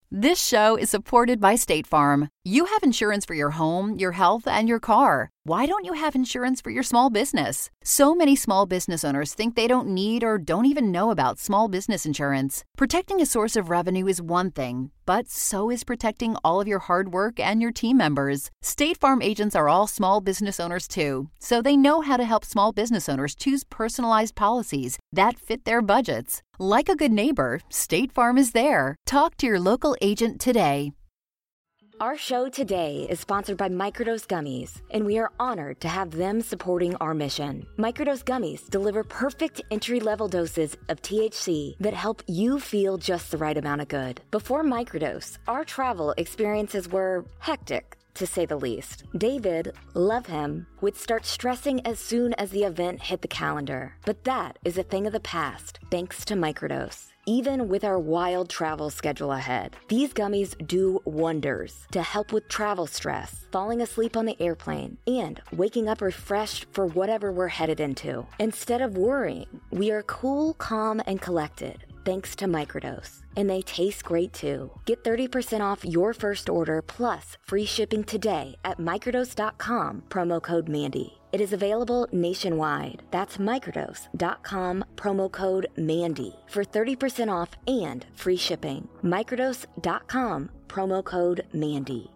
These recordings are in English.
This show is supported by State Farm. You have insurance for your home, your health, and your car. Why don't you have insurance for your small business? So many small business owners think they don't need or don't even know about small business insurance. Protecting a source of revenue is one thing, but so is protecting all of your hard work and your team members. State Farm agents are all small business owners too, so they know how to help small business owners choose personalized policies that fit their budgets. Like a good neighbor, State Farm is there. Talk to your local agent today. Our show today is sponsored by Microdose Gummies, and we are honored to have them supporting our mission. Microdose Gummies deliver perfect entry-level doses of THC that help you feel just the right amount of good. Before Microdose, our travel experiences were hectic, to say the least. David, love him, would start stressing as soon as the event hit the calendar. But that is a thing of the past, thanks to Microdose. Even with our wild travel schedule ahead, these gummies do wonders to help with travel stress, falling asleep on the airplane, and waking up refreshed for whatever we're headed into. Instead of worrying, we are cool, calm, and collected, thanks to Microdose. And they taste great too. Get 30% off your first order plus free shipping today at microdose.com, promo code Mandy. It is available nationwide. That's microdose.com, promo code Mandy for 30% off and free shipping. Microdose.com, promo code Mandy.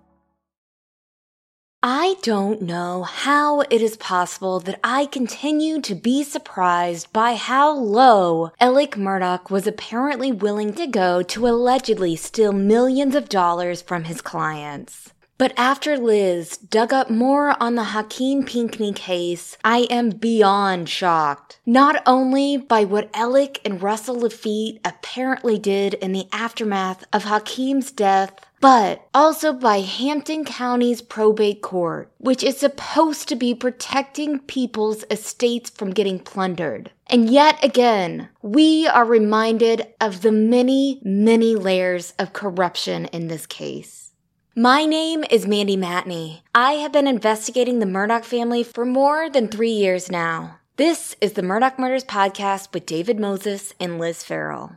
I don't know how it is possible that I continue to be surprised by how low Alec Murdaugh was apparently willing to go to allegedly steal millions of dollars from his clients. But after Liz dug up more on the Hakeem Pinckney case, I am beyond shocked. Not only by what Alec and Russell Laffitte apparently did in the aftermath of Hakeem's death, but also by Hampton County's probate court, which is supposed to be protecting people's estates from getting plundered. And yet again, we are reminded of the many, many layers of corruption in this case. My name is Mandy Matney. I have been investigating the Murdaugh family for more than 3 years now. This is the Murdaugh Murders Podcast with David Moses and Liz Farrell.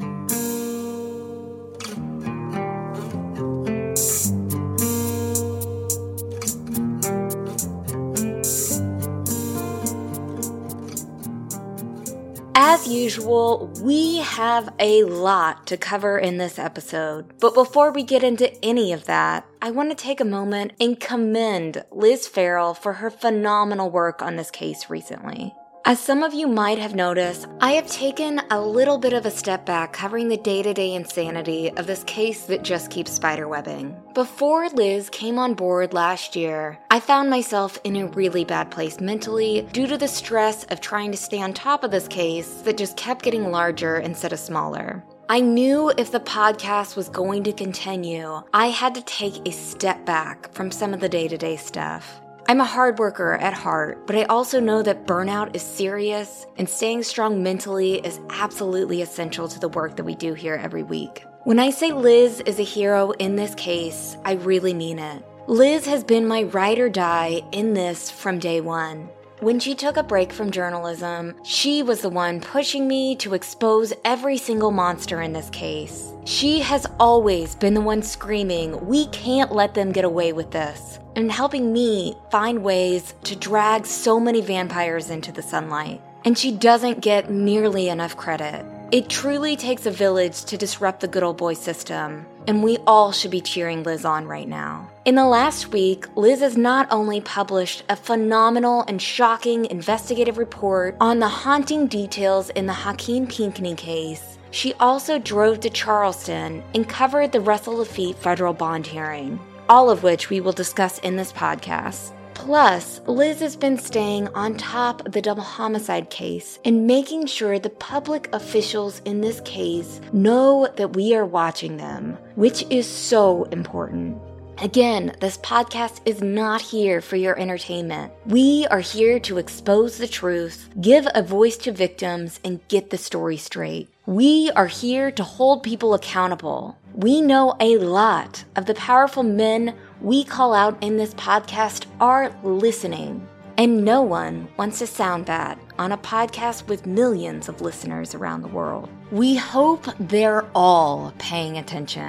As usual, we have a lot to cover in this episode, but before we get into any of that, I want to take a moment and commend Liz Farrell for her phenomenal work on this case recently. As some of you might have noticed, I have taken a little bit of a step back covering the day-to-day insanity of this case that just keeps spiderwebbing. Before Liz came on board last year, I found myself in a really bad place mentally due to the stress of trying to stay on top of this case that just kept getting larger instead of smaller. I knew if the podcast was going to continue, I had to take a step back from some of the day-to-day stuff. I'm a hard worker at heart, but I also know that burnout is serious and staying strong mentally is absolutely essential to the work that we do here every week. When I say Liz is a hero in this case, I really mean it. Liz has been my ride or die in this from day one. When she took a break from journalism, she was the one pushing me to expose every single monster in this case. She has always been the one screaming, "We can't let them get away with this," and helping me find ways to drag so many vampires into the sunlight. And she doesn't get nearly enough credit. It truly takes a village to disrupt the good old boy system, and we all should be cheering Liz on right now. In the last week, Liz has not only published a phenomenal and shocking investigative report on the haunting details in the Hakeem Pinckney case, she also drove to Charleston and covered the Russell Laffitte federal bond hearing, all of which we will discuss in this podcast. Plus, Liz has been staying on top of the double homicide case and making sure the public officials in this case know that we are watching them, which is so important. Again, this podcast is not here for your entertainment. We are here to expose the truth, give a voice to victims, and get the story straight. We are here to hold people accountable. We know a lot of the powerful men we call out in this podcast are listening. And no one wants to sound bad on a podcast with millions of listeners around the world. We hope they're all paying attention.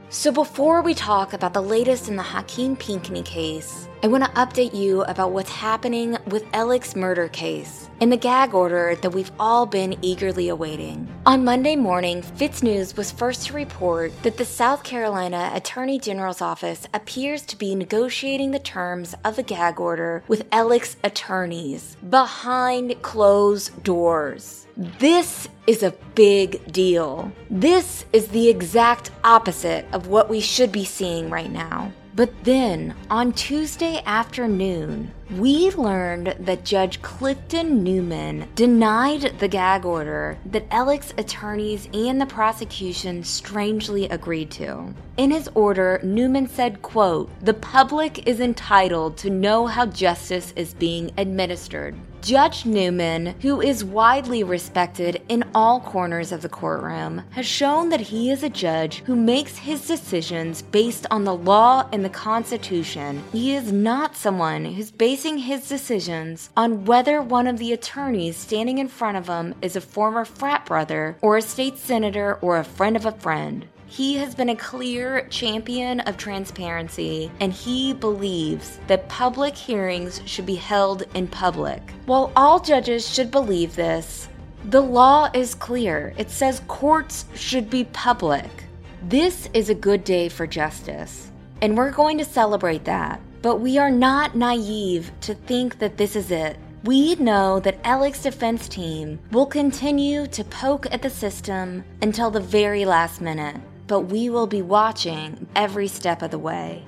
So before we talk about the latest in the Hakeem Pinkney case, I want to update you about what's happening with Alec's murder case and the gag order that we've all been eagerly awaiting. On Monday morning, FITSNews was first to report that the South Carolina Attorney General's office appears to be negotiating the terms of the gag order with Alec's attorneys behind closed doors. This is a big deal. This is the exact opposite of what we should be seeing right now. But then, on Tuesday afternoon, we learned that Judge Clifton Newman denied the gag order that Alec's attorneys and the prosecution strangely agreed to. In his order, Newman said, quote, "The public is entitled to know how justice is being administered." Judge Newman, who is widely respected in all corners of the courtroom, has shown that he is a judge who makes his decisions based on the law and the Constitution. He is not someone who's basing his decisions on whether one of the attorneys standing in front of him is a former frat brother or a state senator or a friend of a friend. He has been a clear champion of transparency, and he believes that public hearings should be held in public. While all judges should believe this, the law is clear. It says courts should be public. This is a good day for justice, and we're going to celebrate that. But we are not naive to think that this is it. We know that Alec's defense team will continue to poke at the system until the very last minute, but we will be watching every step of the way.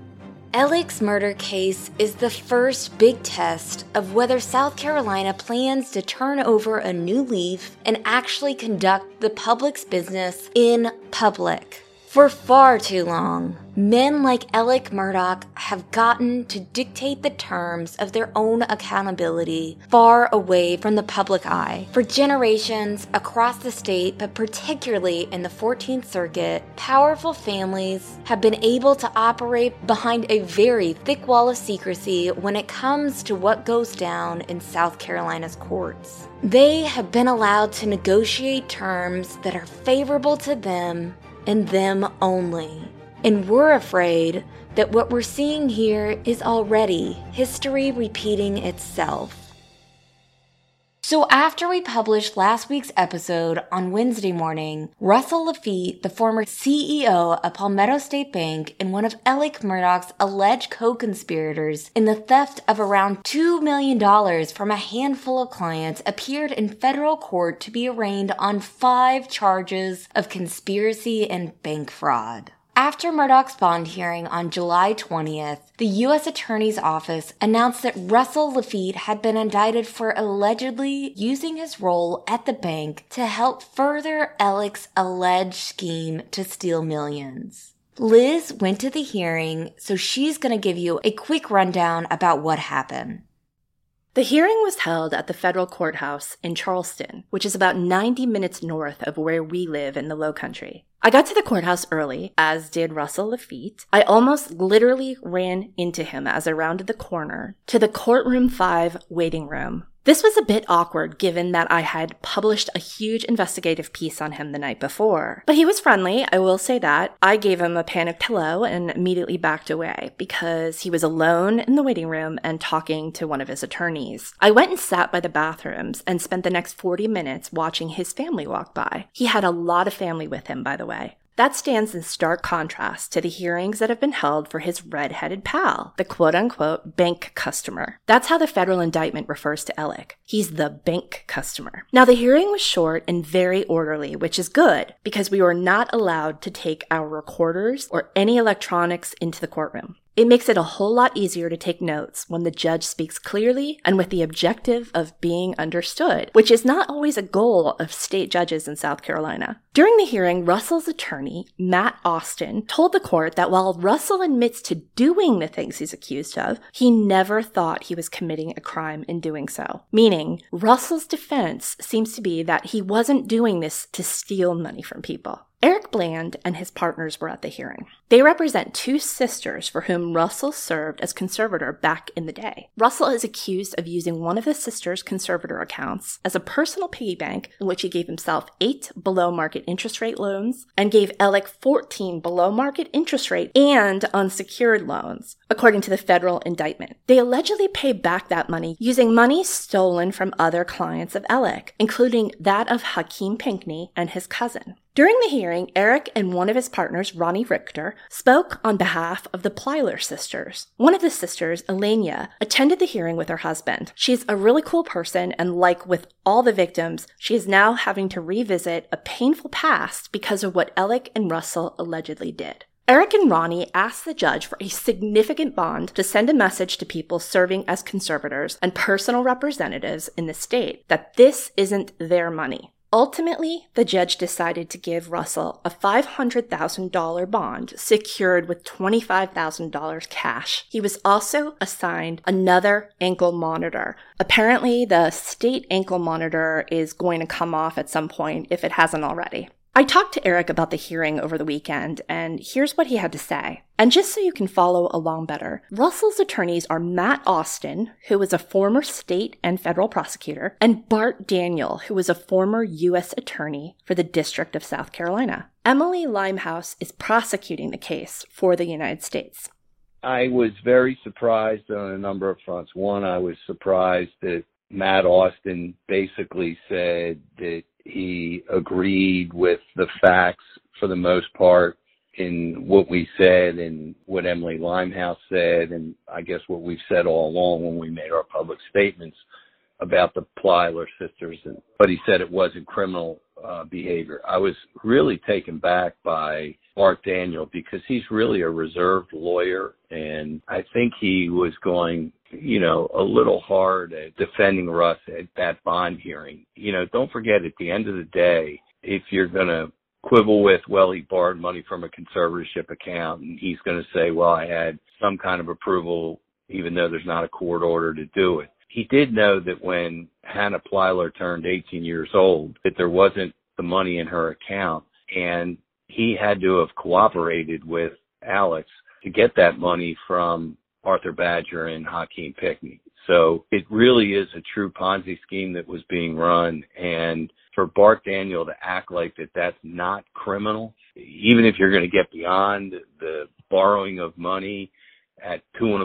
Alec's murder case is the first big test of whether South Carolina plans to turn over a new leaf and actually conduct the public's business in public. For far too long, men like Alec Murdaugh have gotten to dictate the terms of their own accountability far away from the public eye. For generations across the state, but particularly in the 14th Circuit, powerful families have been able to operate behind a very thick wall of secrecy when it comes to what goes down in South Carolina's courts. They have been allowed to negotiate terms that are favorable to them and them only. And we're afraid that what we're seeing here is already history repeating itself. So after we published last week's episode on Wednesday morning, Russell Laffitte, the former CEO of Palmetto State Bank and one of Alec Murdaugh's alleged co-conspirators in the theft of around $2 million from a handful of clients, appeared in federal court to be arraigned on 5 charges of conspiracy and bank fraud. After Murdaugh's bond hearing on July 20th, the U.S. Attorney's Office announced that Russell Laffitte had been indicted for allegedly using his role at the bank to help further Alec's alleged scheme to steal millions. Liz went to the hearing, so she's going to give you a quick rundown about what happened. The hearing was held at the federal courthouse in Charleston, which is about 90 minutes north of where we live in the Low Country. I got to the courthouse early, as did Russell Laffitte. I almost literally ran into him as I rounded the corner to the courtroom 5 waiting room. This was a bit awkward given that I had published a huge investigative piece on him the night before. But he was friendly, I will say that. I gave him a panicked hello and immediately backed away because he was alone in the waiting room and talking to one of his attorneys. I went and sat by the bathrooms and spent the next 40 minutes watching his family walk by. He had a lot of family with him, by the way. That stands in stark contrast to the hearings that have been held for his red-headed pal, the quote-unquote bank customer. That's how the federal indictment refers to Alec. He's the bank customer. Now, the hearing was short and very orderly, which is good because we were not allowed to take our recorders or any electronics into the courtroom. It makes it a whole lot easier to take notes when the judge speaks clearly and with the objective of being understood, which is not always a goal of state judges in South Carolina. During the hearing, Russell's attorney, Matt Austin, told the court that while Russell admits to doing the things he's accused of, he never thought he was committing a crime in doing so. Meaning, Russell's defense seems to be that he wasn't doing this to steal money from people. Eric Bland and his partners were at the hearing. They represent two sisters for whom Russell served as conservator back in the day. Russell is accused of using one of his sister's conservator accounts as a personal piggy bank in which he gave himself 8 below-market interest rate loans and gave Alec 14 below-market interest rate and unsecured loans, according to the federal indictment. They allegedly paid back that money using money stolen from other clients of Alec, including that of Hakeem Pinckney and his cousin. During the hearing, Eric and one of his partners, Ronnie Richter, spoke on behalf of the Plyler sisters. One of the sisters, Elenia, attended the hearing with her husband. She's a really cool person, and like with all the victims, she is now having to revisit a painful past because of what Alec and Russell allegedly did. Eric and Ronnie asked the judge for a significant bond to send a message to people serving as conservators and personal representatives in the state that this isn't their money. Ultimately, the judge decided to give Russell a $500,000 bond secured with $25,000 cash. He was also assigned another ankle monitor. Apparently, the state ankle monitor is going to come off at some point if it hasn't already. I talked to Eric about the hearing over the weekend, and here's what he had to say. And just so you can follow along better, Russell's attorneys are Matt Austin, who was a former state and federal prosecutor, and Bart Daniel, who was a former U.S. attorney for the District of South Carolina. Emily Limehouse is prosecuting the case for the United States. I was very surprised on a number of fronts. One, I was surprised that Matt Austin basically said that he agreed with the facts for the most part in what we said and what Emily Limehouse said, and I guess what we've said all along when we made our public statements about the Plyler sisters. But he said it wasn't criminal behavior. I was really taken back by Bart Daniel because he's really a reserved lawyer, and I think he was going a little hard at defending Russ at that bond hearing. Don't forget, at the end of the day, if you're going to quibble with, well, he borrowed money from a conservatorship account, and he's going to say, well, I had some kind of approval, even though there's not a court order to do it. He did know that when Hannah Plyler turned 18 years old, that there wasn't the money in her account, and he had to have cooperated with Alex to get that money from Arthur Badger and Hakeem Pinckney. So it really is a true Ponzi scheme that was being run. And for Bart Daniel to act like that's not criminal, even if you're going to get beyond the borrowing of money at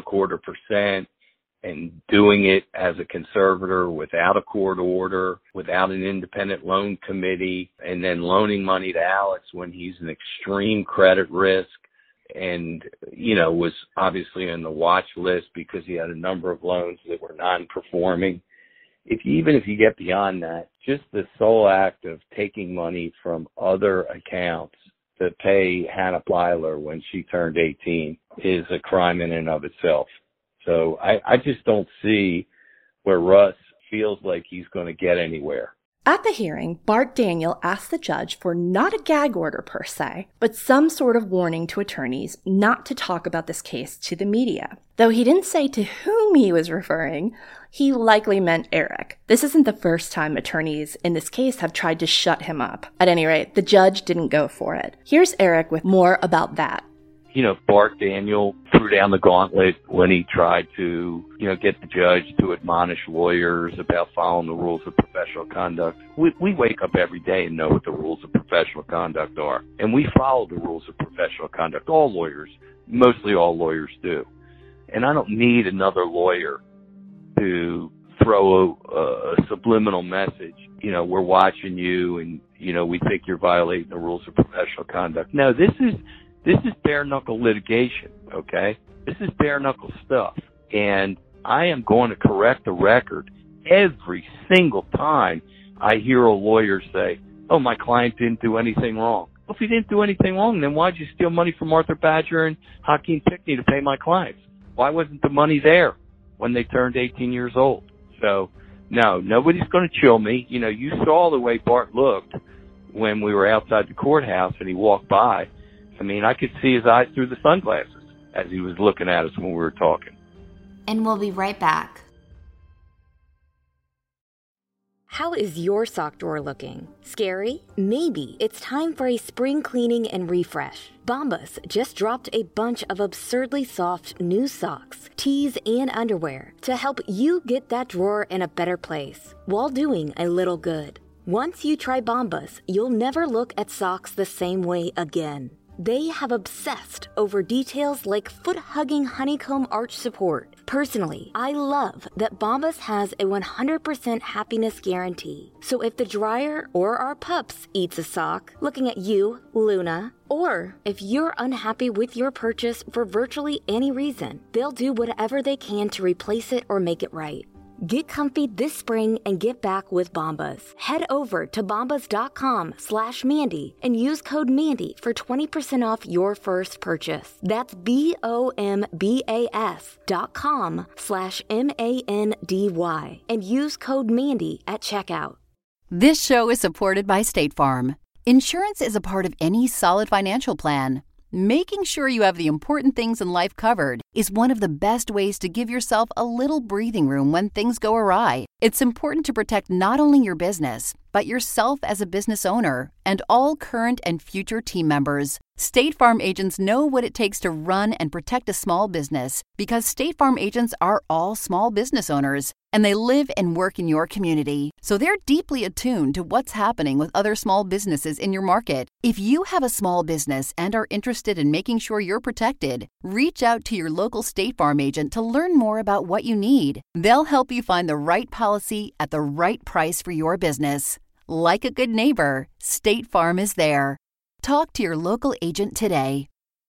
2.25% and doing it as a conservator without a court order, without an independent loan committee, and then loaning money to Alex when he's an extreme credit risk, and, was obviously on the watch list because he had a number of loans that were non-performing. Even if you get beyond that, just the sole act of taking money from other accounts to pay Hannah Plyler when she turned 18 is a crime in and of itself. So I just don't see where Russ feels like he's going to get anywhere. At the hearing, Bart Daniel asked the judge for not a gag order per se, but some sort of warning to attorneys not to talk about this case to the media. Though he didn't say to whom he was referring, he likely meant Eric. This isn't the first time attorneys in this case have tried to shut him up. At any rate, the judge didn't go for it. Here's Eric with more about that. Bart Daniel threw down the gauntlet when he tried to, get the judge to admonish lawyers about following the rules of professional conduct. We wake up every day and know what the rules of professional conduct are, and we follow the rules of professional conduct. All lawyers, mostly all lawyers do. And I don't need another lawyer to throw a subliminal message. We're watching you and, we think you're violating the rules of professional conduct. No, this is bare-knuckle litigation, okay? This is bare-knuckle stuff. And I am going to correct the record every single time I hear a lawyer say, oh, my client didn't do anything wrong. Well, if he didn't do anything wrong, then why'd you steal money from Arthur Badger and Hakeem Pinckney to pay my clients? Why wasn't the money there when they turned 18 years old? So, no, nobody's going to chill me. You saw the way Bart looked when we were outside the courthouse and he walked by. I could see his eyes through the sunglasses as he was looking at us when we were talking. And we'll be right back. How is your sock drawer looking? Scary? Maybe it's time for a spring cleaning and refresh. Bombas just dropped a bunch of absurdly soft new socks, tees, and underwear to help you get that drawer in a better place while doing a little good. Once you try Bombas, you'll never look at socks the same way again. They have obsessed over details like foot-hugging honeycomb arch support. Personally, I love that Bombas has a 100% happiness guarantee. So if the dryer or our pups eats a sock, looking at you, Luna, or if you're unhappy with your purchase for virtually any reason, they'll do whatever they can to replace it or make it right. Get comfy this spring and get back with Bombas. Head over to bombas.com/Mandy and use code Mandy for 20% off your first purchase. That's BOMBAS.com/MANDY and use code Mandy at checkout. This show is supported by State Farm. Insurance is a part of any solid financial plan. Making sure you have the important things in life covered is one of the best ways to give yourself a little breathing room when things go awry. It's important to protect not only your business, but yourself as a business owner and all current and future team members. State Farm agents know what it takes to run and protect a small business because State Farm agents are all small business owners and they live and work in your community. So they're deeply attuned to what's happening with other small businesses in your market. If you have a small business and are interested in making sure you're protected, reach out to your local State Farm agent to learn more about what you need. They'll help you find the right policy at the right price for your business. Like a good neighbor, State Farm is there. Talk to your local agent today.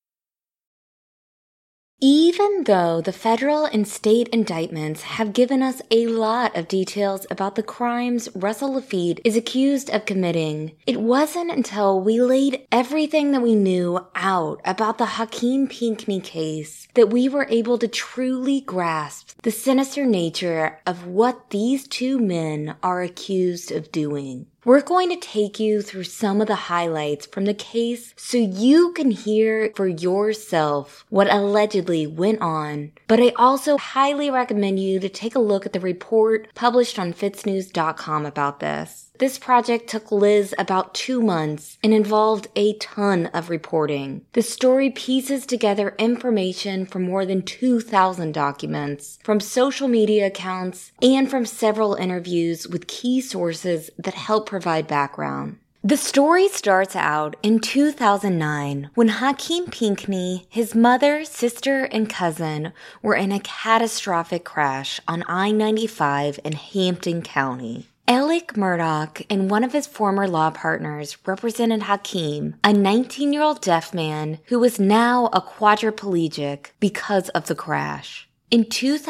Even though the federal and state indictments have given us a lot of details about the crimes Russell Laffitte is accused of committing, it wasn't until we laid everything that we knew out about the Hakeem Pinckney case that we were able to truly grasp the sinister nature of what these two men are accused of doing. We're going to take you through some of the highlights from the case so you can hear for yourself what allegedly went on, but I also highly recommend you to take a look at the report published on FITSnews.com about this. This project took Liz about 2 months and involved a ton of reporting. The story pieces together information from more than 2,000 documents, from social media accounts, and from several interviews with key sources that help provide background. The story starts out in 2009 when Hakeem Pinckney, his mother, sister, and cousin were in a catastrophic crash on I-95 in Hampton County. Alec Murdaugh and one of his former law partners represented Hakeem, a 19-year-old deaf man who was now a quadriplegic because of the crash. In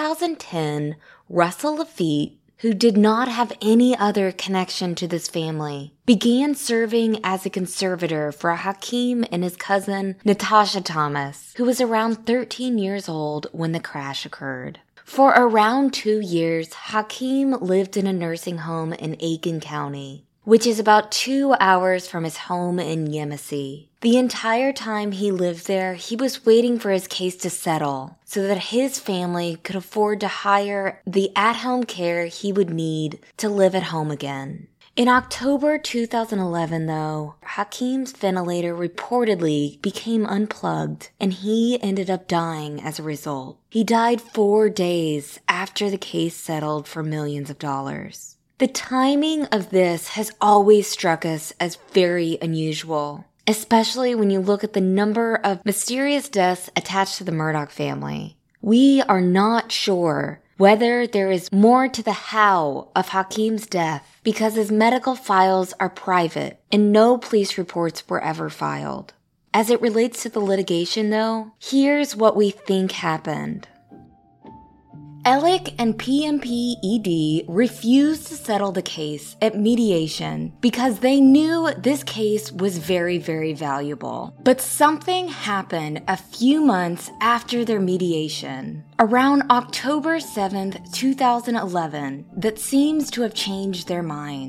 2010, Russell Laffitte, who did not have any other connection to this family, began serving as a conservator for Hakeem and his cousin, Natasha Thomas, who was around 13 years old when the crash occurred. For around 2 years, Hakeem lived in a nursing home in Aiken County, which is about 2 hours from his home in Yemassee. The entire time he lived there, he was waiting for his case to settle so that his family could afford to hire the at-home care he would need to live at home again. In October 2011, though, Hakeem's ventilator reportedly became unplugged, and he ended up dying as a result. He died 4 days after the case settled for millions of dollars. The timing of this has always struck us as very unusual, especially when you look at the number of mysterious deaths attached to the Murdaugh family. We are not sure whether there is more to the how of Hakeem's death because his medical files are private and no police reports were ever filed. As it relates to the litigation, though, here's what we think happened. Alec and PMP-ED refused to settle the case at mediation because they knew this case was very, very valuable. But something happened a few months after their mediation, around October 7th, 2011, that seems to have changed their minds.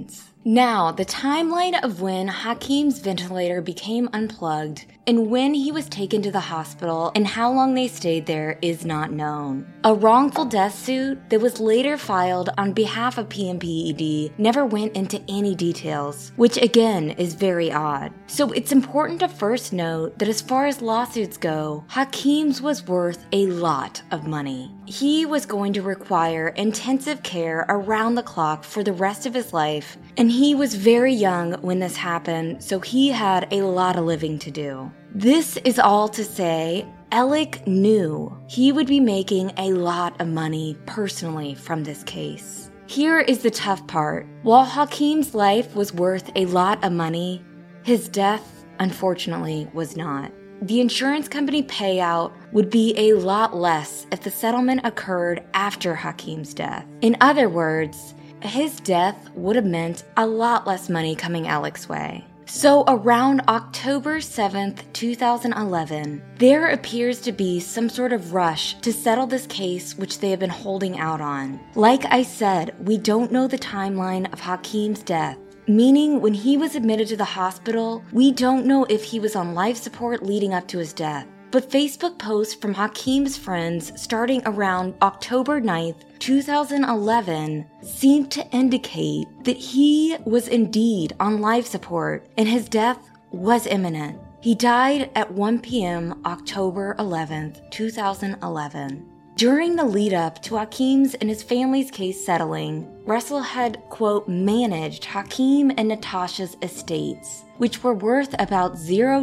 Now, the timeline of when Hakeem's ventilator became unplugged and when he was taken to the hospital and how long they stayed there is not known. A wrongful death suit that was later filed on behalf of PMPED never went into any details, which again is very odd. So it's important to first note that as far as lawsuits go, Hakeem's was worth a lot of money. He was going to require intensive care around the clock for the rest of his life, and he was very young when this happened, so he had a lot of living to do. This is all to say, Alec knew he would be making a lot of money personally from this case. Here is the tough part. While Hakeem's life was worth a lot of money, his death, unfortunately, was not. The insurance company payout would be a lot less if the settlement occurred after Hakeem's death. In other words, his death would have meant a lot less money coming Alec's way. So around October 7th, 2011, there appears to be some sort of rush to settle this case which they have been holding out on. Like I said, we don't know the timeline of Hakeem's death, meaning when he was admitted to the hospital, we don't know if he was on life support leading up to his death. But Facebook posts from Hakeem's friends starting around October 9th, 2011 seemed to indicate that he was indeed on life support and his death was imminent. He died at 1 p.m. October 11th, 2011. During the lead up to Hakeem's and his family's case settling, Russell had, quote, managed Hakeem and Natasha's estates, which were worth about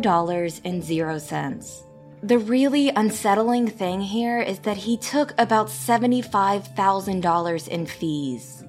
$0.00. The really unsettling thing here is that he took about $75,000 in fees.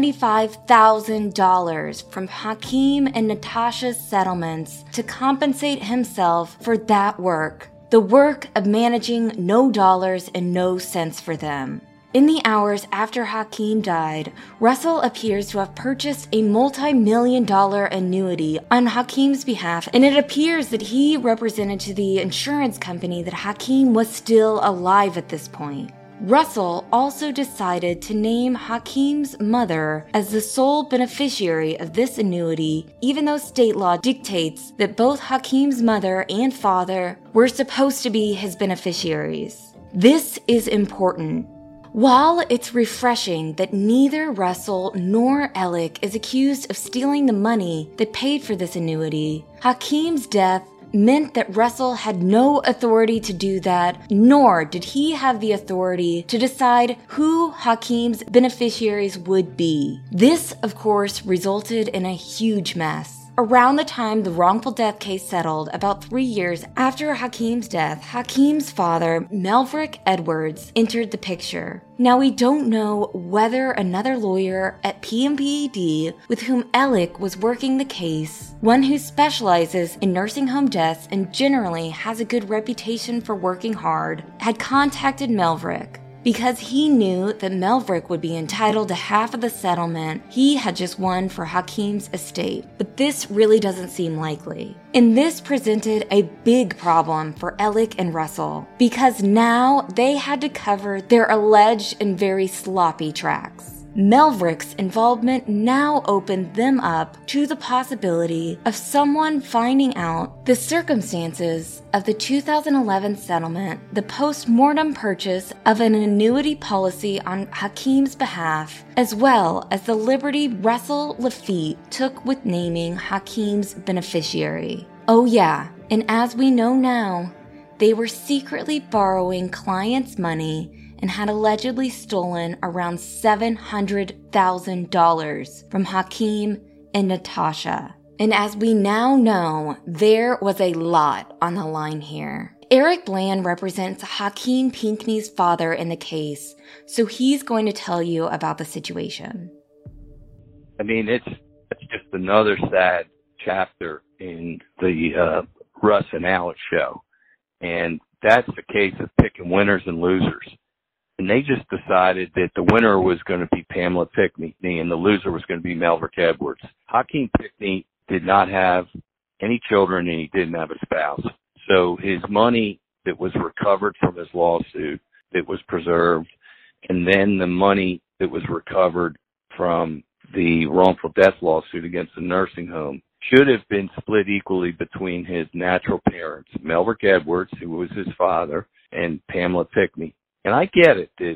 $75,000 from Hakeem and Natasha's settlements to compensate himself for that work. The work of managing no dollars and no cents for them. In the hours after Hakeem died, Russell appears to have purchased a multi-million-dollar annuity on Hakeem's behalf, and it appears that he represented to the insurance company that Hakeem was still alive at this point. Russell also decided to name Hakeem's mother as the sole beneficiary of this annuity, even though state law dictates that both Hakeem's mother and father were supposed to be his beneficiaries. This is important. While it's refreshing that neither Russell nor Alec is accused of stealing the money that paid for this annuity, Hakeem's death meant that Russell had no authority to do that, nor did he have the authority to decide who Hakeem's beneficiaries would be. This, of course, resulted in a huge mess. Around the time the wrongful death case settled, about 3 years after Hakeem's death, Hakeem's father, Melverick Edwards, entered the picture. Now, we don't know whether another lawyer at PMPED with whom Alec was working the case, one who specializes in nursing home deaths and generally has a good reputation for working hard, had contacted Melverick. Because he knew that Melverick would be entitled to half of the settlement he had just won for Hakeem's estate. But this really doesn't seem likely. And this presented a big problem for Alec and Russell, because now they had to cover their alleged and very sloppy tracks. Melverick's involvement now opened them up to the possibility of someone finding out the circumstances of the 2011 settlement, the post-mortem purchase of an annuity policy on Hakeem's behalf, as well as the liberty Russell Lafitte took with naming Hakeem's beneficiary. Oh yeah, and as we know now, they were secretly borrowing clients' money and had allegedly stolen around $700,000 from Hakeem and Natasha. And as we now know, there was a lot on the line here. Eric Bland represents Hakeem Pinckney's father in the case, so he's going to tell you about the situation. I mean, it's just another sad chapter in the Russ and Alec show. And that's the case of picking winners and losers. And they just decided that the winner was going to be Pamela Pinckney and the loser was going to be Melverick Edwards. Hakeem Pinckney did not have any children and he didn't have a spouse. So his money that was recovered from his lawsuit, it was preserved. And then the money that was recovered from the wrongful death lawsuit against the nursing home should have been split equally between his natural parents, Melverick Edwards, who was his father, and Pamela Pickney. And I get it that,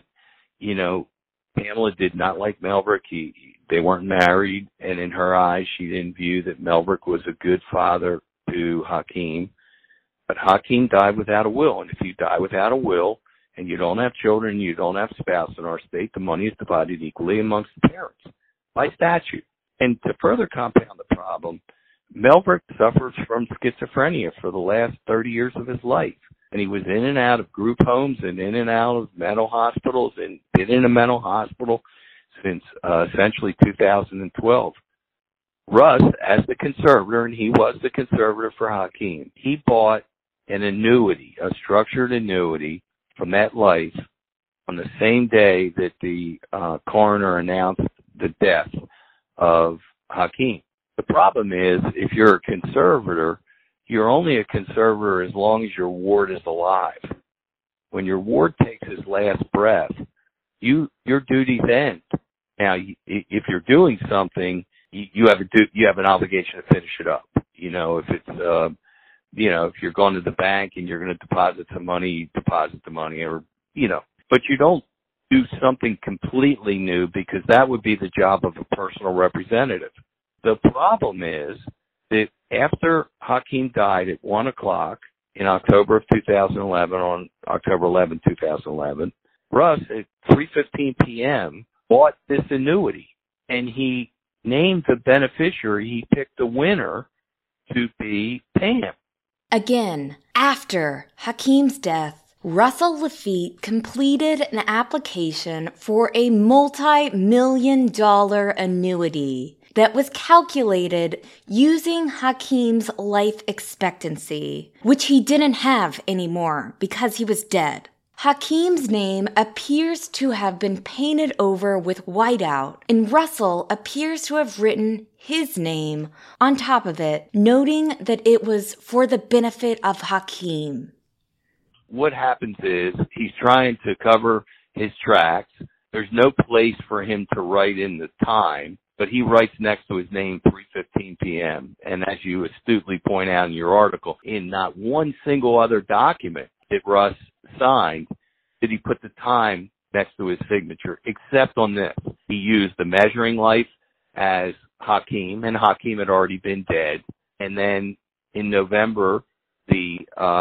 Pamela did not like Melverick. They weren't married, and in her eyes, she didn't view that Melverick was a good father to Hakeem. But Hakeem died without a will, and if you die without a will and you don't have children, you don't have spouse in our state, the money is divided equally amongst the parents by statute. And to further compound the problem, Melverick suffers from schizophrenia for the last 30 years of his life. And he was in and out of group homes and in and out of mental hospitals and been in a mental hospital since essentially 2012. Russ, as the conservator, and he was the conservator for Hakeem, he bought an annuity, a structured annuity from MetLife on the same day that the coroner announced the death of Hakeem. The problem is, if you're a conservator, you're only a conservator as long as your ward is alive. When your ward takes his last breath, your duties end. Now, if you're doing something, you have an obligation to finish it up. If it's if you're going to the bank and you're going to deposit some money, you deposit the money, but you don't do something completely new, because that would be the job of a personal representative. The problem is that after Hakeem died at 1 o'clock in October of 2011, on October 11, 2011, Russ at 3:15 p.m. bought this annuity, and he named the beneficiary. He picked the winner to be Pam. Again, after Hakeem's death, Russell Laffitte completed an application for a multi-million-dollar annuity that was calculated using Hakeem's life expectancy, which he didn't have anymore because he was dead. Hakeem's name appears to have been painted over with whiteout, and Russell appears to have written his name on top of it, noting that it was for the benefit of Hakeem. What happens is he's trying to cover his tracks. There's no place for him to write in the time, but he writes next to his name 3:15 p.m. And as you astutely point out in your article, in not one single other document that Russ signed did he put the time next to his signature, except on this. He used the measuring life as Hakeem, and Hakeem had already been dead. And then in November, the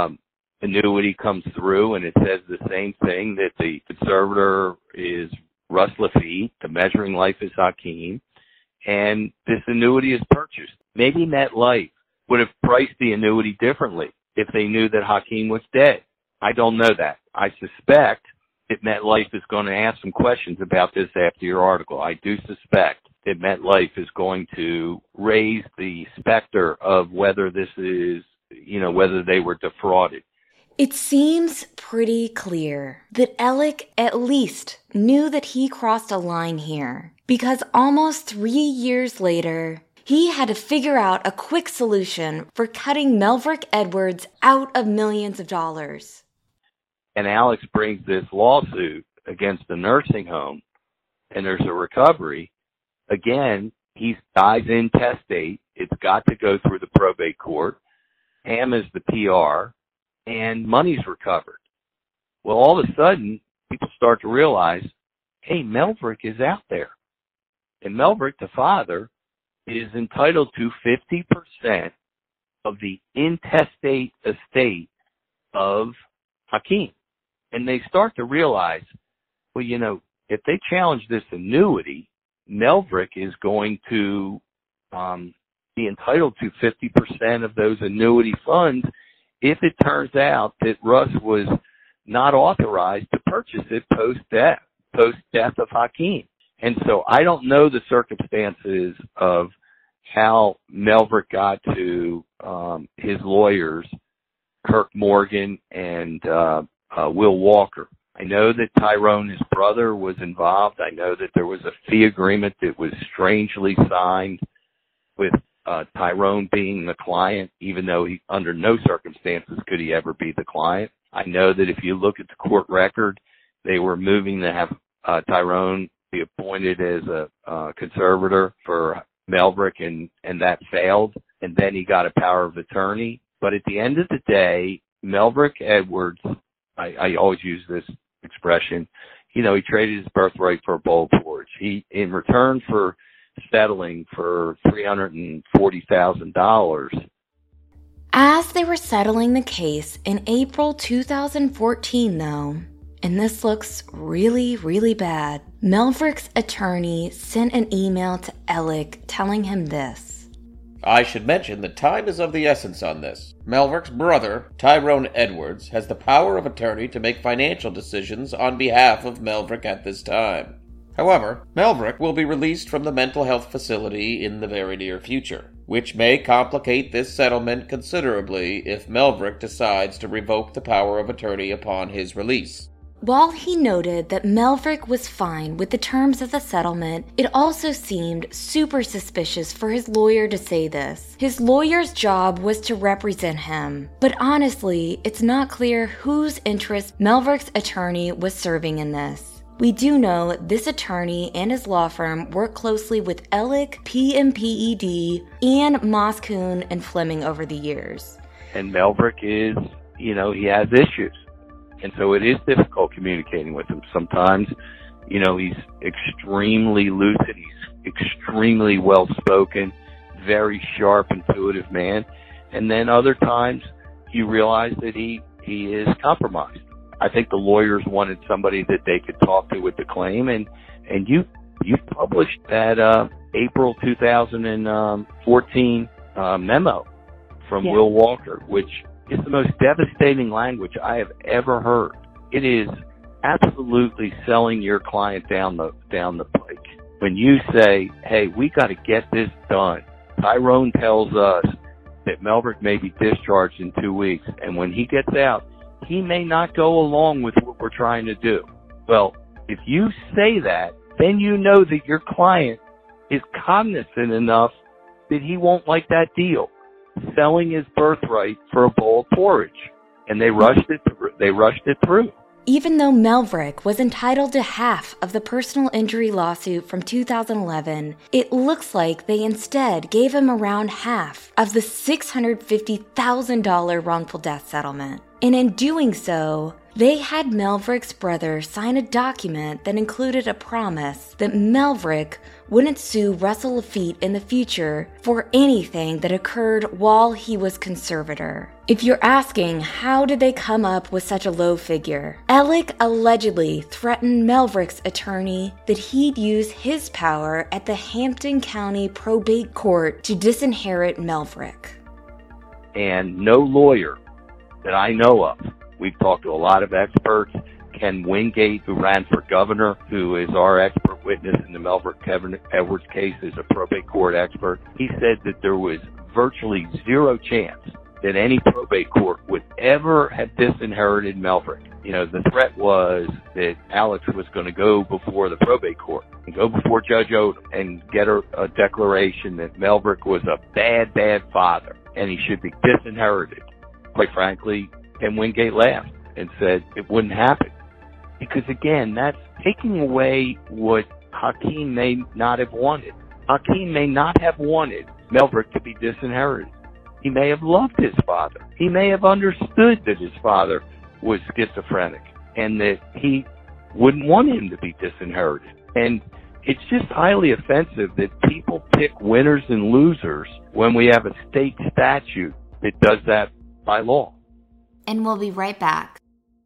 annuity comes through, and it says the same thing, that the conservator is Russ Laffitte, the measuring life is Hakeem, and this annuity is purchased. Maybe MetLife would have priced the annuity differently if they knew that Hakeem was dead. I don't know that. I suspect that MetLife is going to ask some questions about this after your article. I do suspect that MetLife is going to raise the specter of whether this is, whether they were defrauded. It seems pretty clear that Alec at least knew that he crossed a line here, because almost 3 years later, he had to figure out a quick solution for cutting Melverick Edwards out of millions of dollars. And Alex brings this lawsuit against the nursing home, and there's a recovery. Again, he dies intestate. It's got to go through the probate court. Pam is the PR, and money's recovered. Well, all of a sudden, people start to realize, hey, Melverick is out there. And Melverick, the father, is entitled to 50% of the intestate estate of Hakeem. And they start to realize, well, if they challenge this annuity, Melverick is going to be entitled to 50% of those annuity funds if it turns out that Russ was not authorized to purchase it post-death of Hakeem. And so I don't know the circumstances of how Melverick got to his lawyers, Kirk Morgan and Will Walker. I know that Tyrone, his brother, was involved. I know that there was a fee agreement that was strangely signed with Tyrone being the client, even though he, under no circumstances could he ever be the client. I know that if you look at the court record, they were moving to have Tyrone be appointed as a conservator for Melverick, and that failed. And then he got a power of attorney. But at the end of the day, Melverick Edwards, I always use this expression, he traded his birthright for a bowl of porridge. He, in return for settling for $340,000. As they were settling the case in April 2014, though, and this looks really, really bad, Melverick's attorney sent an email to Alec telling him this. I should mention that time is of the essence on this. Melverick's brother, Tyrone Edwards, has the power of attorney to make financial decisions on behalf of Melverick at this time. However, Melverick will be released from the mental health facility in the very near future, which may complicate this settlement considerably if Melverick decides to revoke the power of attorney upon his release. While he noted that Melverick was fine with the terms of the settlement, it also seemed super suspicious for his lawyer to say this. His lawyer's job was to represent him, but honestly, it's not clear whose interest Melverick's attorney was serving in this. We do know this attorney and his law firm work closely with Alec, PMPED, and Moscoon and Fleming over the years. And Melverick is, he has issues. And so it is difficult communicating with him. Sometimes, he's extremely lucid. He's extremely well-spoken, very sharp, intuitive man. And then other times you realize that he is compromised. I think the lawyers wanted somebody that they could talk to with the claim. And you published that April 2014 memo from Will Walker, which is the most devastating language I have ever heard. It is absolutely selling your client down the pike. When you say, hey, we got to get this done. Tyrone tells us that Melverick may be discharged in 2 weeks, and when he gets out, he may not go along with what we're trying to do. Well, if you say that, then you know that your client is cognizant enough that he won't like that deal. Selling his birthright for a bowl of porridge. And they rushed it through. Even though Melverick was entitled to half of the personal injury lawsuit from 2011, it looks like they instead gave him around half of the $650,000 wrongful death settlement. And in doing so, they had Melverick's brother sign a document that included a promise that Melverick wouldn't sue Russell Laffitte in the future for anything that occurred while he was conservator. If you're asking how did they come up with such a low figure, Alec allegedly threatened Melverick's attorney that he'd use his power at the Hampton County Probate Court to disinherit Melverick. And no lawyer that I know of, we've talked to a lot of experts. Ken Wingate, who ran for governor, who is our expert witness in the Melverick Edwards case, is a probate court expert. He said that there was virtually zero chance that any probate court would ever have disinherited Melverick. The threat was that Alex was going to go before the probate court and go before Judge Odom and get a declaration that Melverick was a bad, bad father and he should be disinherited. Quite frankly, Ken Wingate laughed and said it wouldn't happen. Because again, that's taking away what Hakeem may not have wanted. Hakeem may not have wanted Melverick to be disinherited. He may have loved his father. He may have understood that his father was schizophrenic and that he wouldn't want him to be disinherited. And it's just highly offensive that people pick winners and losers when we have a state statute that does that by law. And we'll be right back.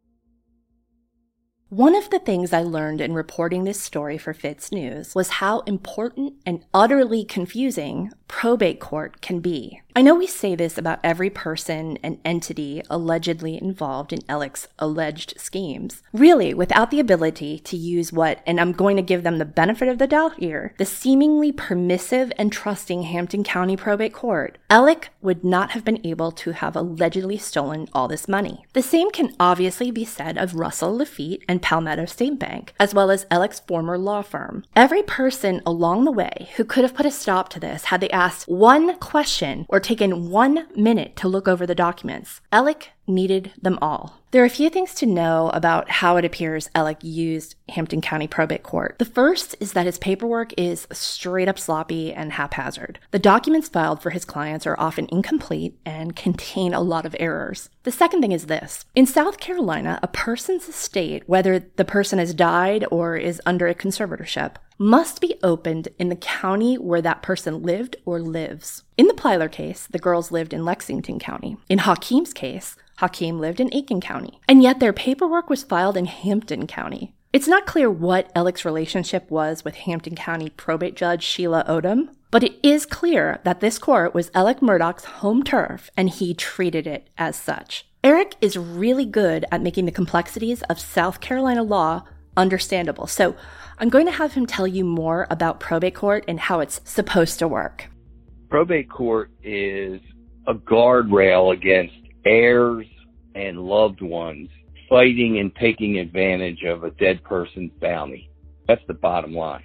One of the things I learned in reporting this story for Fitz News was how important and utterly confusing probate court can be. I know we say this about every person and entity allegedly involved in Alec's alleged schemes. Really, without the ability to use what, and I'm going to give them the benefit of the doubt here, the seemingly permissive and trusting Hampton County Probate Court, Alec would not have been able to have allegedly stolen all this money. The same can obviously be said of Russell Laffitte and Palmetto State Bank, as well as Alec's former law firm. Every person along the way who could have put a stop to this had they asked one question or taken 1 minute to look over the documents. Alec needed them all. There are a few things to know about how it appears Alec used Hampton County Probate Court. The first is that his paperwork is straight up sloppy and haphazard. The documents filed for his clients are often incomplete and contain a lot of errors. The second thing is this. In South Carolina, a person's estate, whether the person has died or is under a conservatorship, must be opened in the county where that person lived or lives. In the Plyler case, the girls lived in Lexington County. In Hakeem's case, Hakeem lived in Aiken County. And yet their paperwork was filed in Hampton County. It's not clear what Alec's relationship was with Hampton County probate judge Sheila Odom, but it is clear that this court was Alec Murdaugh's home turf and he treated it as such. Eric is really good at making the complexities of South Carolina law understandable. So I'm going to have him tell you more about probate court and how it's supposed to work. Probate court is a guardrail against heirs and loved ones fighting and taking advantage of a dead person's bounty. That's the bottom line.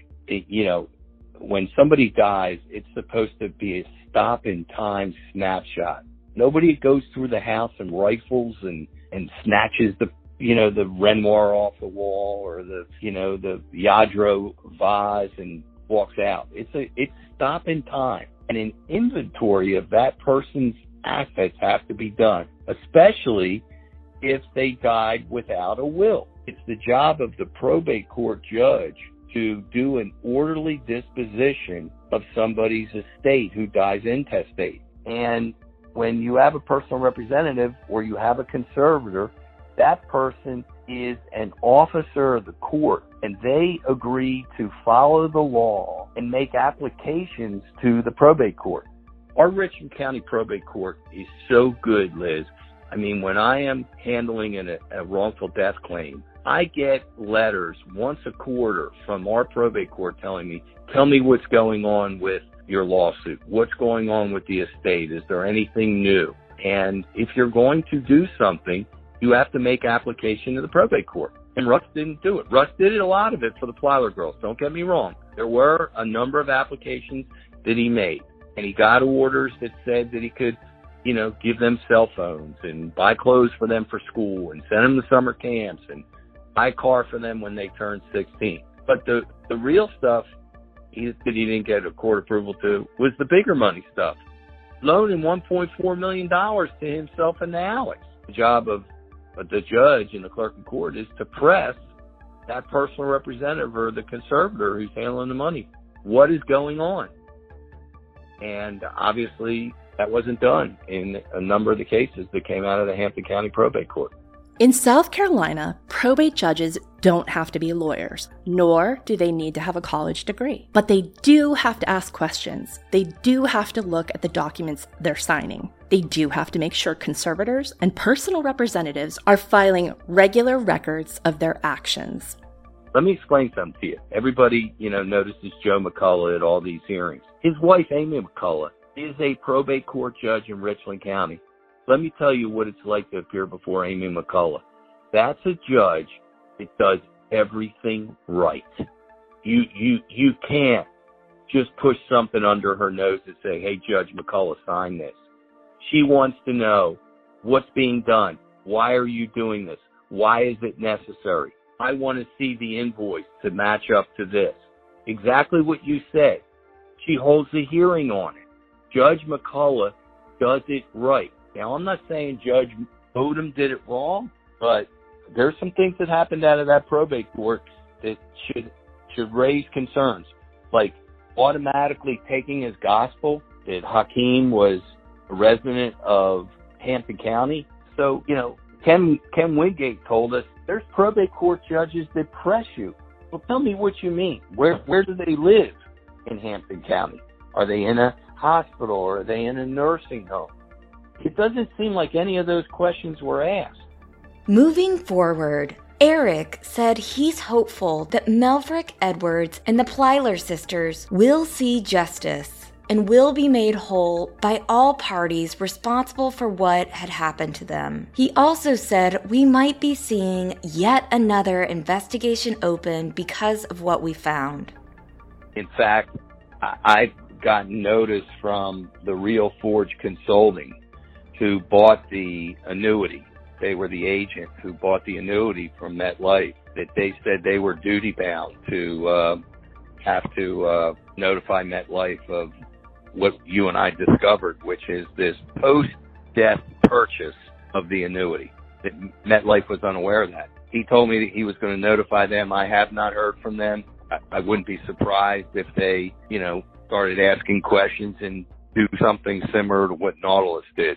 When somebody dies, it's supposed to be a stop-in-time snapshot. Nobody goes through the house and rifles and snatches the Renoir off the wall or the Lladró vase and walks out. It's stop in time. And an inventory of that person's assets have to be done, especially if they died without a will. It's the job of the probate court judge to do an orderly disposition of somebody's estate who dies intestate. And when you have a personal representative or you have a conservator, that person is an officer of the court, and they agree to follow the law and make applications to the probate court. Our Richland County Probate Court is so good, Liz. I mean, when I am handling a wrongful death claim, I get letters once a quarter from our probate court telling me, tell me what's going on with your lawsuit. What's going on with the estate? Is there anything new? And if you're going to do something, you have to make application to the probate court. And Russ didn't do it. Russ did a lot of it for the Plyler girls. Don't get me wrong. There were a number of applications that he made. And he got orders that said that he could, give them cell phones and buy clothes for them for school and send them to summer camps and buy a car for them when they turned 16. But the real stuff that he didn't get a court approval to was the bigger money stuff. Loaning $1.4 million to himself and to Alex. The job of the judge and the clerk of court is to press that personal representative or the conservator who's handling the money. What is going on? And obviously that wasn't done in a number of the cases that came out of the Hampton County Probate Court. In South Carolina, probate judges don't have to be lawyers, nor do they need to have a college degree. But they do have to ask questions. They do have to look at the documents they're signing. They do have to make sure conservators and personal representatives are filing regular records of their actions. Let me explain something to you. Everybody, notices Joe McCullough at all these hearings. His wife, Amy McCullough, is a probate court judge in Richland County. Let me tell you what it's like to appear before Amy McCullough. That's a judge that does everything right. You can't just push something under her nose and say, hey, Judge McCullough, sign this. She wants to know what's being done. Why are you doing this? Why is it necessary? I want to see the invoice to match up to this. Exactly what you said. She holds a hearing on it. Judge McCullough does it right. Now, I'm not saying Judge Odom did it wrong, but there's some things that happened out of that probate court that should raise concerns, like automatically taking as gospel that Hakeem was a resident of Hampton County. So, Ken Wingate told us there's probate court judges that press you. Well, tell me what you mean. Where do they live in Hampton County? Are they in a hospital or are they in a nursing home? It doesn't seem like any of those questions were asked. Moving forward, Eric said he's hopeful that Melverick Edwards and the Plyler sisters will see justice and will be made whole by all parties responsible for what had happened to them. He also said we might be seeing yet another investigation open because of what we found. In fact, I've gotten notice from the Real Forge Consulting, who bought the annuity they were the agent who bought the annuity from MetLife, that they said they were duty bound to have to notify MetLife of what you and I discovered, which is this post-death purchase of the annuity. That MetLife was unaware of that. He told me that he was going to notify them. I have not heard from them. I wouldn't be surprised if they, started asking questions and do something similar to what Nautilus did.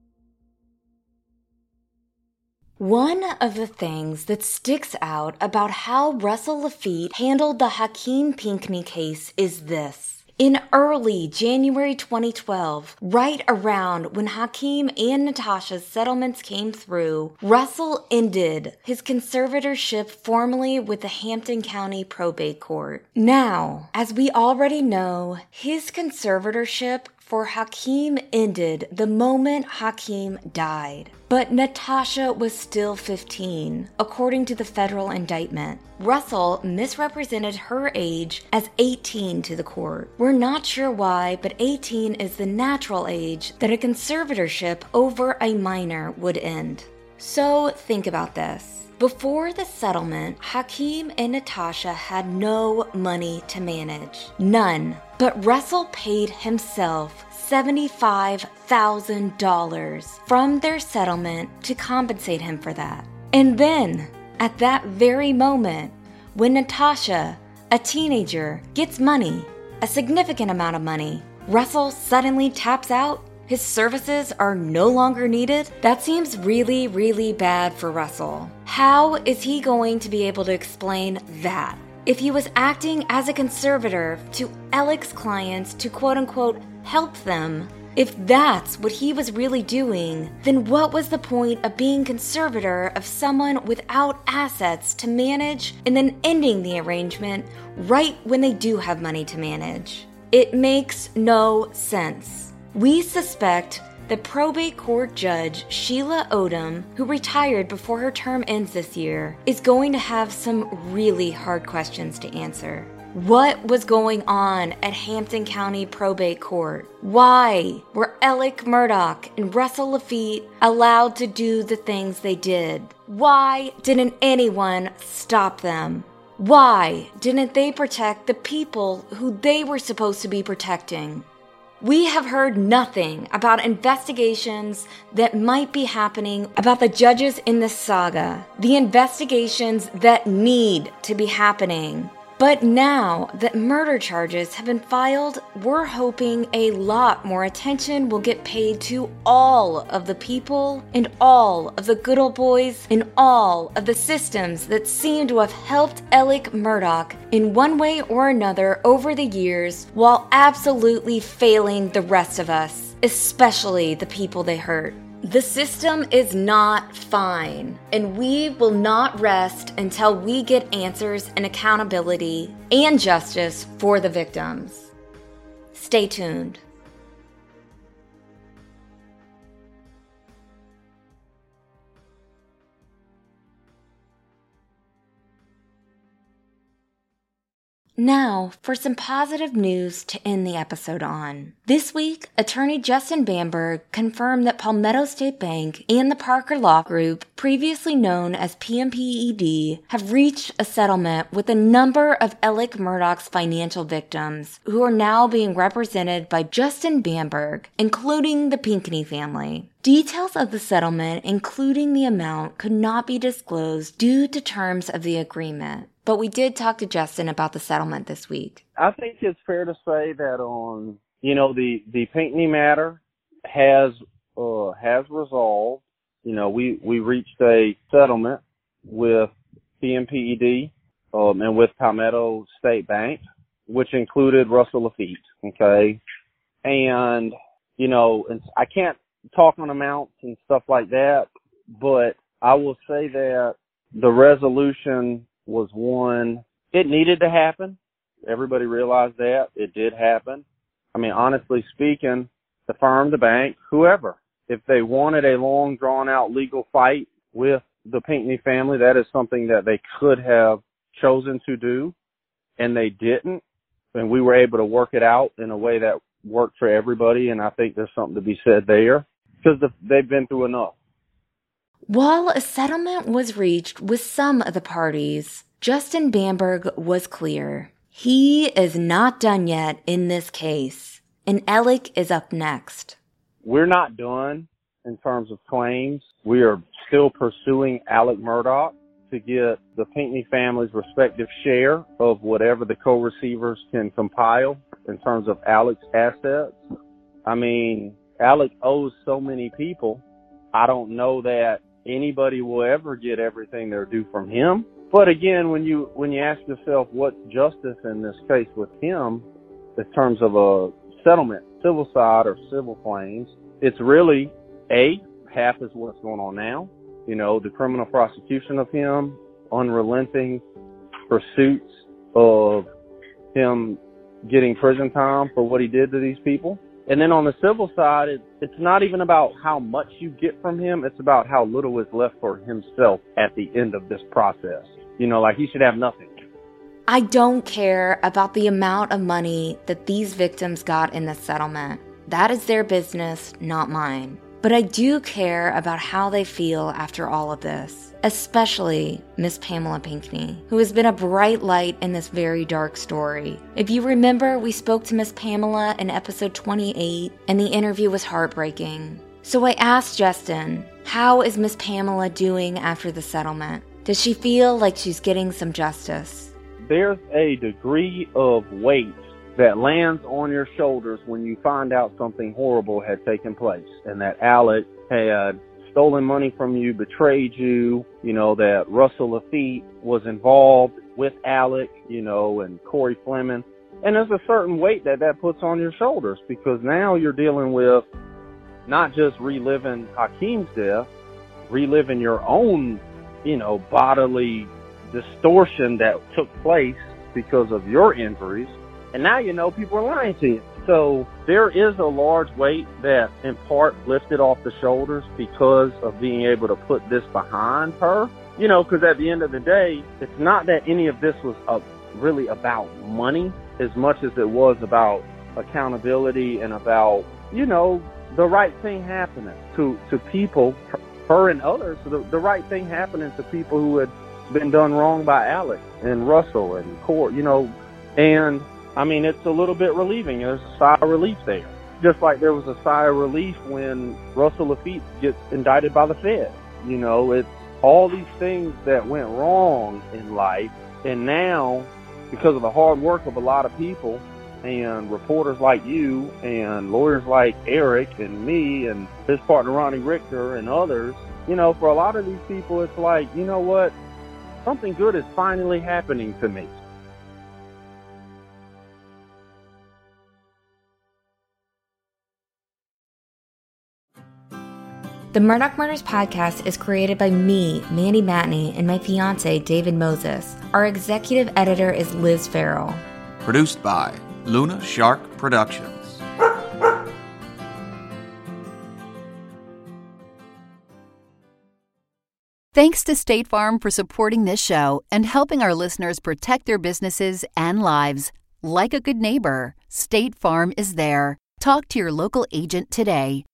One of the things that sticks out about how Russell Laffitte handled the Hakeem Pinckney case is this. In early January 2012, right around when Hakeem and Natasha's settlements came through, Russell ended his conservatorship formally with the Hampton County Probate Court. Now, as we already know, his conservatorship for Hakeem ended the moment Hakeem died. But Natasha was still 15, according to the federal indictment. Russell misrepresented her age as 18 to the court. We're not sure why, but 18 is the natural age that a conservatorship over a minor would end. So think about this. Before the settlement, Hakeem and Natasha had no money to manage. None. But Russell paid himself $75,000 from their settlement to compensate him for that. And then, at that very moment, when Natasha, a teenager, gets money, a significant amount of money, Russell suddenly taps out. His services are no longer needed. That seems really, really bad for Russell. How is he going to be able to explain that? If he was acting as a conservator to Alec's clients to quote-unquote help them, if that's what he was really doing, then what was the point of being conservator of someone without assets to manage and then ending the arrangement right when they do have money to manage? It makes no sense. We suspect that probate court judge Sheila Odom, who retired before her term ends this year, is going to have some really hard questions to answer. What was going on at Hampton County Probate Court? Why were Alec Murdaugh and Russell Laffitte allowed to do the things they did? Why didn't anyone stop them? Why didn't they protect the people who they were supposed to be protecting? We have heard nothing about investigations that might be happening about the judges in this saga, the investigations that need to be happening. But now that murder charges have been filed, we're hoping a lot more attention will get paid to all of the people and all of the good old boys and all of the systems that seem to have helped Alec Murdaugh in one way or another over the years, while absolutely failing the rest of us, especially the people they hurt. The system is not fine, and we will not rest until we get answers and accountability and justice for the victims. Stay tuned. Now, for some positive news to end the episode on. This week, attorney Justin Bamberg confirmed that Palmetto State Bank and the Parker Law Group, previously known as PMPED, have reached a settlement with a number of Alec Murdaugh's financial victims, who are now being represented by Justin Bamberg, including the Pinckney family. Details of the settlement, including the amount, could not be disclosed due to terms of the agreement. But we did talk to Justin about the settlement this week. I think it's fair to say that on, the Pinckney matter has resolved. We reached a settlement with PMPED and with Palmetto State Bank, which included Russell Laffitte. Okay, and and I can't talk on amounts and stuff like that, but I will say that the resolution was one, it needed to happen. Everybody realized that. It did happen. I mean, honestly speaking, the firm, the bank, whoever, if they wanted a long, drawn-out legal fight with the Pinckney family, that is something that they could have chosen to do, and they didn't. And we were able to work it out in a way that worked for everybody, and I think there's something to be said there, because they've been through enough. While a settlement was reached with some of the parties, Justin Bamberg was clear. He is not done yet in this case, and Alec is up next. We're not done in terms of claims. We are still pursuing Alec Murdaugh to get the Pinckney family's respective share of whatever the co-receivers can compile in terms of Alec's assets. I mean, Alec owes so many people. I don't know that anybody will ever get everything they're due from him. But again, when you ask yourself what's justice in this case with him in terms of a settlement, civil side or civil claims, it's really half is what's going on now. You know, the criminal prosecution of him, unrelenting pursuits of him getting prison time for what he did to these people. And then on the civil side, it's not even about how much you get from him. It's about how little is left for himself at the end of this process. You know, like he should have nothing. I don't care about the amount of money that these victims got in the settlement. That is their business, not mine. But I do care about how they feel after all of this, especially Miss Pamela Pinckney, who has been a bright light in this very dark story. If you remember, we spoke to Miss Pamela in episode 28, and the interview was heartbreaking. So I asked Justin, how is Miss Pamela doing after the settlement? Does she feel like she's getting some justice? There's a degree of weight that lands on your shoulders when you find out something horrible had taken place and that Alec had stolen money from you, betrayed you, you know, that Russell Lafitte was involved with Alec, you know, and Corey Fleming. And there's a certain weight that puts on your shoulders because now you're dealing with not just reliving Hakeem's death, reliving your own, you know, bodily distortion that took place because of your injuries. And now you know people are lying to you. So there is a large weight that in part lifted off the shoulders because of being able to put this behind her. You know, because at the end of the day, it's not that any of this was really about money as much as it was about accountability and about, you know, the right thing happening to people, her and others, the right thing happening to people who had been done wrong by Alec and Russell and Court, you know, and I mean, it's a little bit relieving. There's a sigh of relief there. Just like there was a sigh of relief when Russell Lafitte gets indicted by the Fed. You know, it's all these things that went wrong in life. And now, because of the hard work of a lot of people and reporters like you and lawyers like Eric and me and his partner Ronnie Richter and others, you know, for a lot of these people, it's like, you know what? Something good is finally happening to me. The Murdaugh Murders podcast is created by me, Mandy Matney, and my fiance, David Moses. Our executive editor is Liz Farrell. Produced by Luna Shark Productions. Thanks to State Farm for supporting this show and helping our listeners protect their businesses and lives. Like a good neighbor, State Farm is there. Talk to your local agent today.